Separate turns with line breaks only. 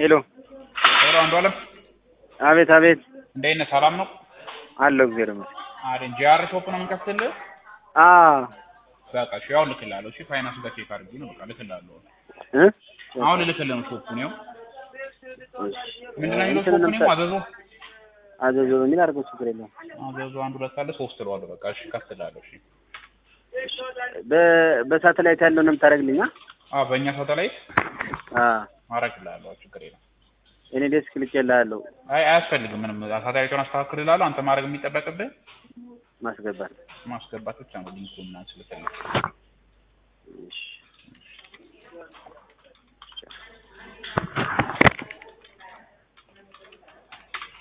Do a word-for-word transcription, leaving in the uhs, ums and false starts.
ሄሎ
ሄሎ አንዱ አለም
አቤት አቤት
እንዴት ነህ ሰላም ነው
አለው እግዚአብሔር ይመስገን
አይደል ጂአር ሾፕ ነው የምንከፍትልህ
አ
በቃ እሺ ያው ልክላለሁ እሺ ፋይናንስ ጋር ቼክ አድርጊ ነው በቃ ልክላለሁ
እ
አሁን ልክልህ ሾፑ ነው ምንድነው የሚለው ሾፑ ነው አዘዞ
አዘዞ ምን አድርገው ችግር የለም
አዘዞ አንድ ሁለት አለ ሶስት ነው በቃ እሺ ከፍትላለሁ እሺ
በ በሳተላይት ያለው ነው የምታደርግልኝ
አ በእኛ ሳተላይት
አ
አረግላለሁ ችግር የለም
እኔ ዴስክ ልኬልሃለሁ
አይ አያስፈልግም ምንም ሳተላይቱን አስተካክልልሃለሁ አንተ ማድረግ የሚጠበቅብህ
ማስገባት
ማስገባት ብቻ ነው ሊንኩን እና ስለፈለክ እሺ